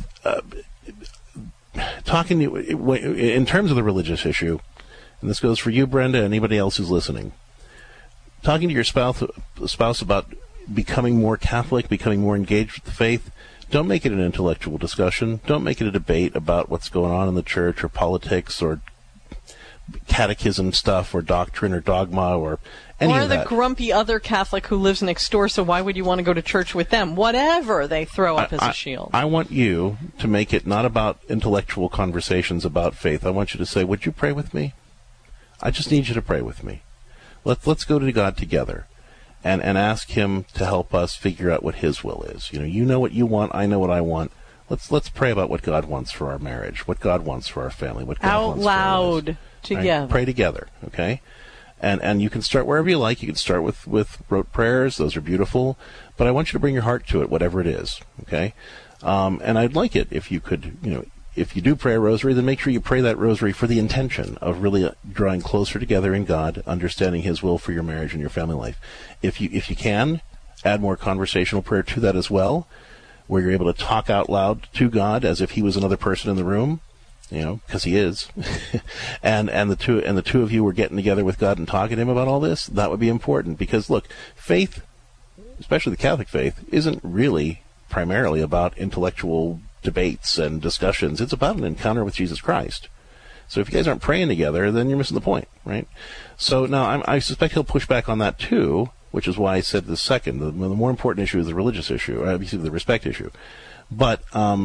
talking to you in terms of the religious issue, and this goes for you, Brenda, and anybody else who's listening. Talking to your spouse about becoming more Catholic, becoming more engaged with the faith, don't make it an intellectual discussion. Don't make it a debate about what's going on in the church or politics or catechism stuff or doctrine or dogma or any of that. Or the grumpy other Catholic who lives next door, so why would you want to go to church with them? Whatever they throw up as a shield. I want you to make it not about intellectual conversations about faith. I want you to say, would you pray with me? I just need you to pray with me. Let's go to God together and ask Him to help us figure out what His will is. You know what you want, I know what I want. Let's pray about what God wants for our marriage, what God wants for our family, what God out wants loud for our together. Right? Pray together, okay? And you can start wherever you like. You can start with rote prayers. Those are beautiful. But I want you to bring your heart to it, whatever it is, okay? And I'd like it if you could, if you do pray a rosary, then make sure you pray that rosary for the intention of really drawing closer together in God, understanding His will for your marriage and your family life. If you can, add more conversational prayer to that as well, where you're able to talk out loud to God as if He was another person in the room, because He is, and the two of you were getting together with God and talking to Him about all this. That would be important, because look, faith, especially the Catholic faith, isn't really primarily about intellectual debates and discussions. It's about an encounter with Jesus Christ. So if you guys aren't praying together, then you're missing the point, right? So now I suspect He'll push back on that too, which is why I said the second. The more important issue is the religious issue, obviously the respect issue. But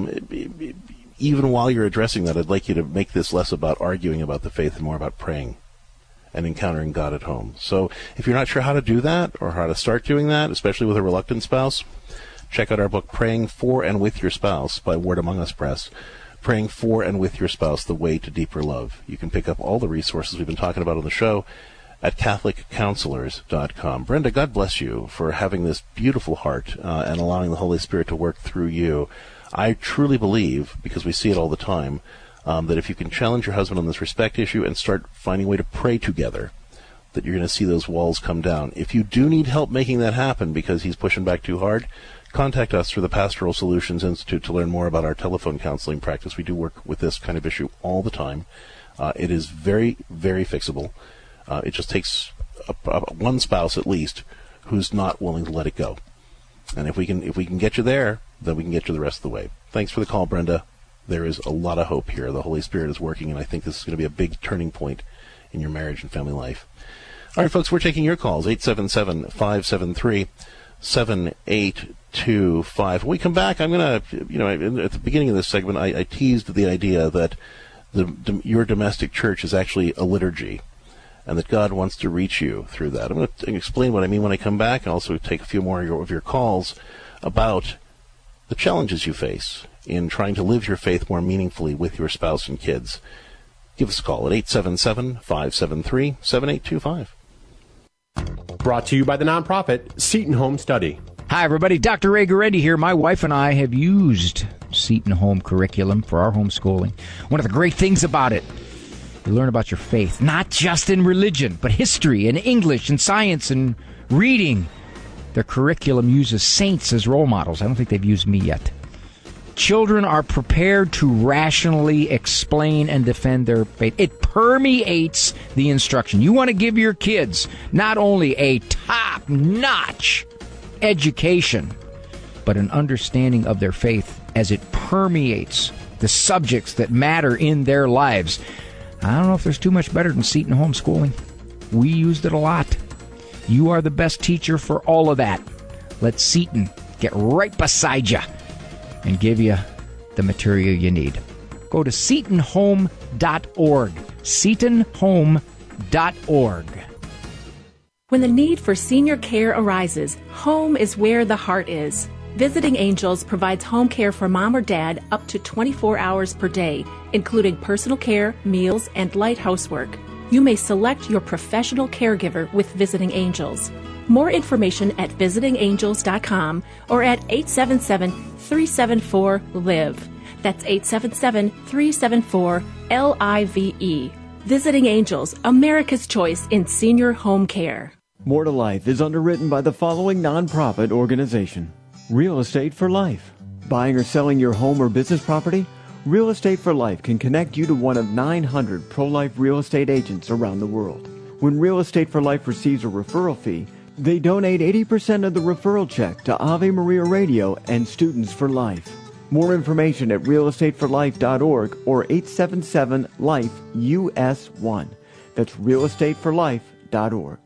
even while you're addressing that, I'd like you to make this less about arguing about the faith and more about praying and encountering God at home. So if you're not sure how to do that or how to start doing that, especially with a reluctant spouse, check out our book, Praying For and With Your Spouse by Word Among Us Press. Praying For and With Your Spouse, The Way to Deeper Love. You can pick up all the resources we've been talking about on the show at CatholicCounselors.com. Brenda, God bless you for having this beautiful heart and allowing the Holy Spirit to work through you. I truly believe, because we see it all the time, that if you can challenge your husband on this respect issue and start finding a way to pray together, that you're going to see those walls come down. If you do need help making that happen because he's pushing back too hard, contact us through the Pastoral Solutions Institute to learn more about our telephone counseling practice. We do work with this kind of issue all the time. It is very, very fixable. It just takes one spouse at least who's not willing to let it go. And if we can get you there, then we can get you the rest of the way. Thanks for the call, Brenda. There is a lot of hope here. The Holy Spirit is working, and I think this is going to be a big turning point in your marriage and family life. All right, folks, we're taking your calls, 877-573-7825. When we come back, I'm going to, at the beginning of this segment, I teased the idea that your domestic church is actually a liturgy, and that God wants to reach you through that. I'm going to explain what I mean when I come back, and also take a few more of your calls about the challenges you face in trying to live your faith more meaningfully with your spouse and kids. Give us a call at 877-573-7825. Brought to you by the nonprofit Seton Home Study. Hi, everybody. Dr. Ray Guarendi here. My wife and I have used Seton Home curriculum for our homeschooling. One of the great things about it, you learn about your faith, not just in religion, but history and English and science and reading. Their curriculum uses saints as role models. I don't think they've used me yet. Children are prepared to rationally explain and defend their faith. It permeates the instruction. You want to give your kids not only a top-notch education, but an understanding of their faith as it permeates the subjects that matter in their lives. I don't know if there's too much better than Seton homeschooling. We used it a lot. You are the best teacher for all of that. Let Seton get right beside you and give you the material you need. Go to SetonHome.org. SetonHome.org. When the need for senior care arises, home is where the heart is. Visiting Angels provides home care for mom or dad up to 24 hours per day, including personal care, meals, and light housework. You may select your professional caregiver with Visiting Angels. More information at visitingangels.com or at 877-374-LIVE. That's 877-374-LIVE. Visiting Angels, America's choice in senior home care. More to Life is underwritten by the following nonprofit organization. Real Estate for Life. Buying or selling your home or business property? Real Estate for Life can connect you to one of 900 pro-life real estate agents around the world. When Real Estate for Life receives a referral fee, they donate 80% of the referral check to Ave Maria Radio and Students for Life. More information at realestateforlife.org or 877-LIFE-US1. That's realestateforlife.org.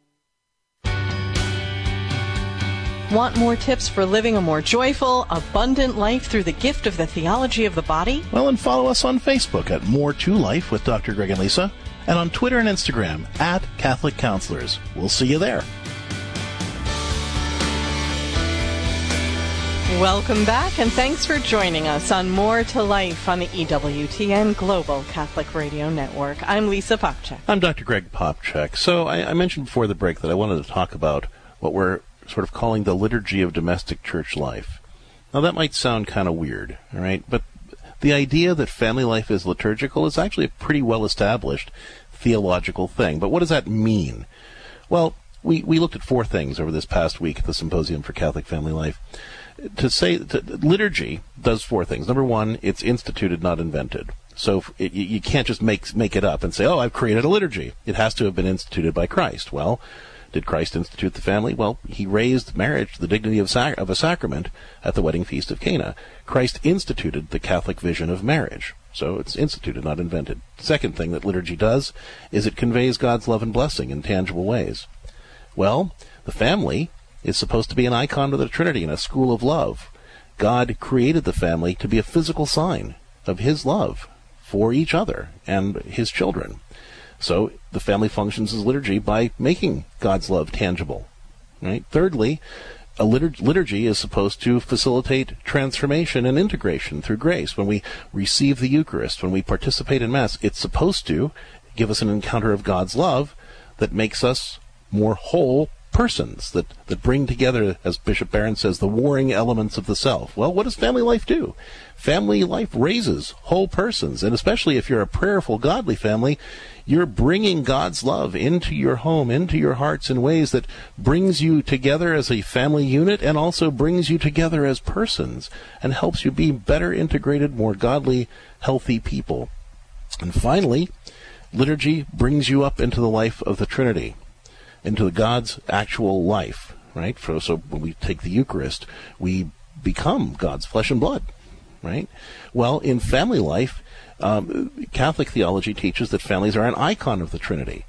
Want more tips for living a more joyful, abundant life through the gift of the theology of the body? Well, and follow us on Facebook at More to Life with Dr. Greg and Lisa, and on Twitter and Instagram at Catholic Counselors. We'll see you there. Welcome back, and thanks for joining us on More to Life on the EWTN Global Catholic Radio Network. I'm Lisa Popcak. I'm Dr. Greg Popcak. So I mentioned before the break that I wanted to talk about what we're sort of calling the liturgy of domestic church life. Now, that might sound kind of weird, all right? But the idea that family life is liturgical is actually a pretty well-established theological thing. But what does that mean? Well, we looked at four things over this past week at the Symposium for Catholic Family Life. Liturgy does four things. Number one, it's instituted, not invented. So you can't just make it up and say, oh, I've created a liturgy. It has to have been instituted by Christ. Well, did Christ institute the family? Well, he raised marriage to the dignity of a sacrament at the wedding feast of Cana. Christ instituted the Catholic vision of marriage. So it's instituted, not invented. Second thing that liturgy does is it conveys God's love and blessing in tangible ways. Well, the family is supposed to be an icon of the Trinity and a school of love. God created the family to be a physical sign of his love for each other and his children. So the family functions as liturgy by making God's love tangible. Right? Thirdly, a liturgy is supposed to facilitate transformation and integration through grace. When we receive the Eucharist, when we participate in Mass, it's supposed to give us an encounter of God's love that makes us more whole persons, that bring together, as Bishop Barron says, the warring elements of the self. Well, what does family life do? Family life raises whole persons, and especially if you're a prayerful, godly family, you're bringing God's love into your home, into your hearts in ways that brings you together as a family unit and also brings you together as persons and helps you be better integrated, more godly, healthy people. And finally, liturgy brings you up into the life of the Trinity, into God's actual life, right? So when we take the Eucharist, we become God's flesh and blood, right? Well, in family life, Catholic theology teaches that families are an icon of the Trinity,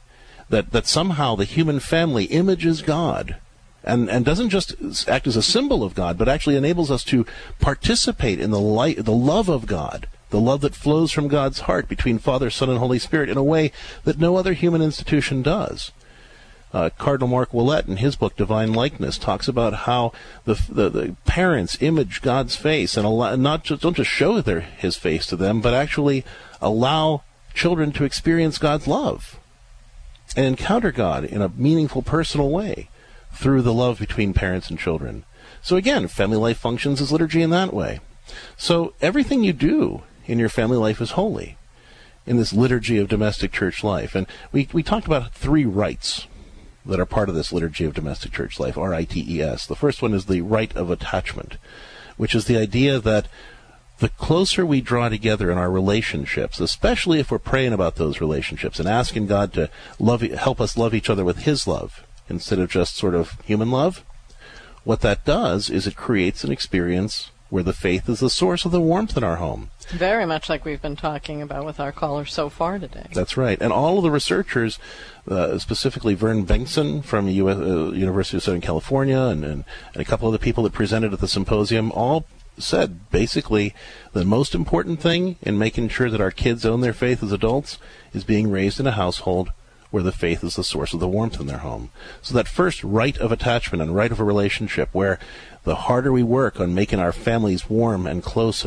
that somehow the human family images God and doesn't just act as a symbol of God, but actually enables us to participate in the love of God, the love that flows from God's heart between Father, Son, and Holy Spirit in a way that no other human institution does. Cardinal Mark Willett, in his book Divine Likeness, talks about how the parents image God's face and don't just show his face to them, but actually allow children to experience God's love and encounter God in a meaningful, personal way through the love between parents and children. So again, family life functions as liturgy in that way. So everything you do in your family life is holy in this liturgy of domestic church life. And we talked about 3 rites that are part of this liturgy of domestic church life, R-I-T-E-S. The first one is the rite of attachment, which is the idea that the closer we draw together in our relationships, especially if we're praying about those relationships and asking God to help us love each other with His love instead of just sort of human love, what that does is it creates an experience where the faith is the source of the warmth in our home. Very much like we've been talking about with our callers so far today. That's right. And all of the researchers, specifically Vern Bengtson from University of Southern California and a couple of the people that presented at the symposium, all said basically the most important thing in making sure that our kids own their faith as adults is being raised in a household where the faith is the source of the warmth in their home. So that first rite of attachment and rite of a relationship, where the harder we work on making our families warm and close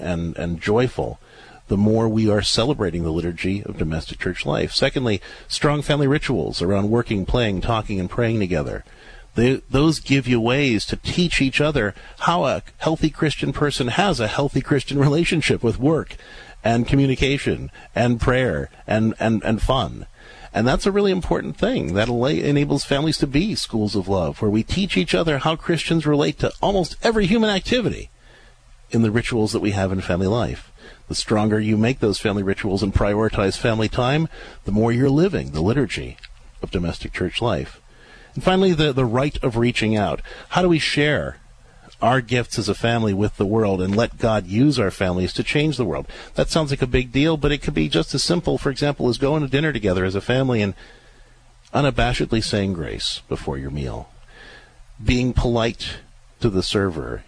and joyful, the more we are celebrating the liturgy of domestic church life. Secondly, strong family rituals around working, playing, talking, and praying together. Those give you ways to teach each other how a healthy Christian person has a healthy Christian relationship with work and communication and prayer and fun. And that's a really important thing. That enables families to be schools of love, where we teach each other how Christians relate to almost every human activity in the rituals that we have in family life. The stronger you make those family rituals and prioritize family time, the more you're living the liturgy of domestic church life. And finally, the rite of reaching out. How do we share our gifts as a family with the world and let God use our families to change the world? That sounds like a big deal, but it could be just as simple, for example, as going to dinner together as a family and unabashedly saying grace before your meal. Being polite to the server,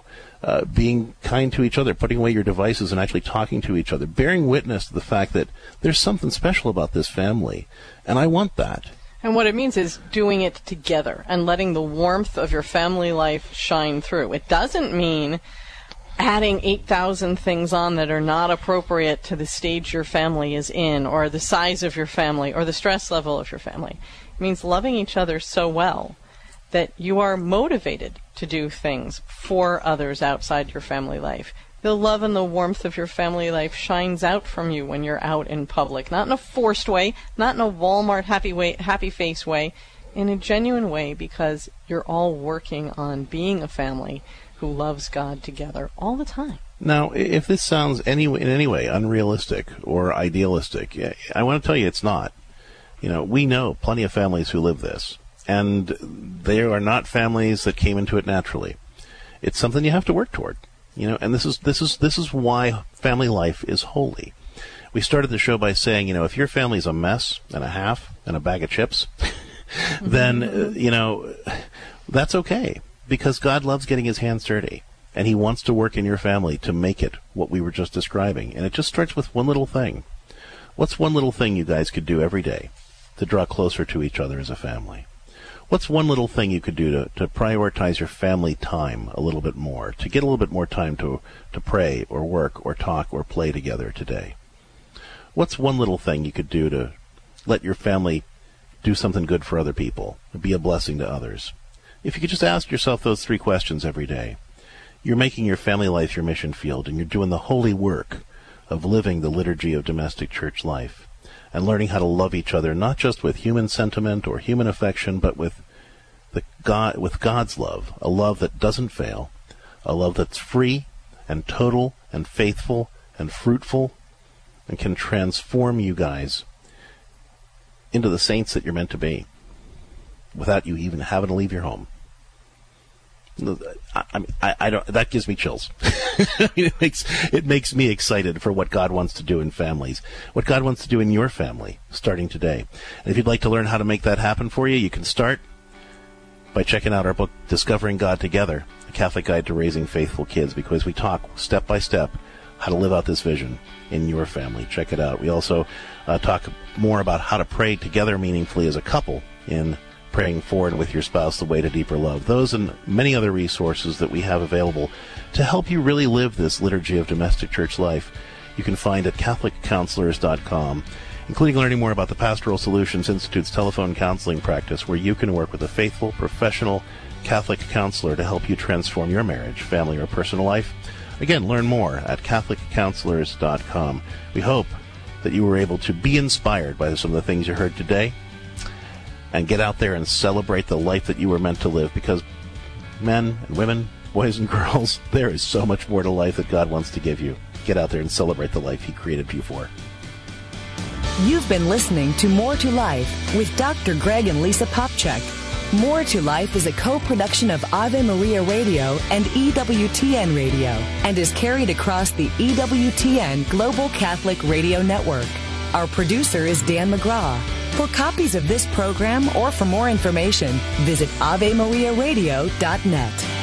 being kind to each other, putting away your devices and actually talking to each other, bearing witness to the fact that there's something special about this family, and I want that. And what it means is doing it together and letting the warmth of your family life shine through. It doesn't mean adding 8,000 things on that are not appropriate to the stage your family is in, or the size of your family, or the stress level of your family. It means loving each other so well that you are motivated to do things for others outside your family life. The love and the warmth of your family life shines out from you when you're out in public, not in a forced way, not in a Walmart happy face way, in a genuine way, because you're all working on being a family who loves God together all the time. Now, if this sounds in any way unrealistic or idealistic, I want to tell you it's not. We know plenty of families who live this, and they are not families that came into it naturally. It's something you have to work toward. And this is why family life is holy. We started the show by saying, if your family's a mess and a half and a bag of chips, then, that's okay, because God loves getting His hands dirty, and He wants to work in your family to make it what we were just describing. And it just starts with one little thing. What's one little thing you guys could do every day to draw closer to each other as a family? What's one little thing you could do to prioritize your family time a little bit more, to get a little bit more time to pray or work or talk or play together today? What's one little thing you could do to let your family do something good for other people, be a blessing to others? If you could just ask yourself those 3 questions every day, you're making your family life your mission field, and you're doing the holy work of living the liturgy of domestic church life. And learning how to love each other, not just with human sentiment or human affection, but with God's love, a love that doesn't fail, a love that's free and total and faithful and fruitful, and can transform you guys into the saints that you're meant to be without you even having to leave your home. I don't. That gives me chills. It makes me excited for what God wants to do in families, what God wants to do in your family, starting today. And if you'd like to learn how to make that happen for you, you can start by checking out our book, Discovering God Together, A Catholic Guide to Raising Faithful Kids, because we talk step by step how to live out this vision in your family. Check it out. We also talk more about how to pray together meaningfully as a couple in praying forward with your spouse the way to deeper love. Those and many other resources that we have available to help you really live this liturgy of domestic church life, you can find at CatholicCounselors.com, including learning more about the Pastoral Solutions Institute's telephone counseling practice, where you can work with a faithful, professional Catholic counselor to help you transform your marriage, family, or personal life. Again, learn more at CatholicCounselors.com. We hope that you were able to be inspired by some of the things you heard today and get out there and celebrate the life that you were meant to live, because men and women, boys and girls, there is so much more to life that God wants to give you. Get out there and celebrate the life He created you for. You've been listening to More to Life with Dr. Greg and Lisa Popcak. More to Life is a co-production of Ave Maria Radio and EWTN Radio and is carried across the EWTN Global Catholic Radio Network. Our producer is Dan McGraw. For copies of this program or for more information, visit AveMariaRadio.net.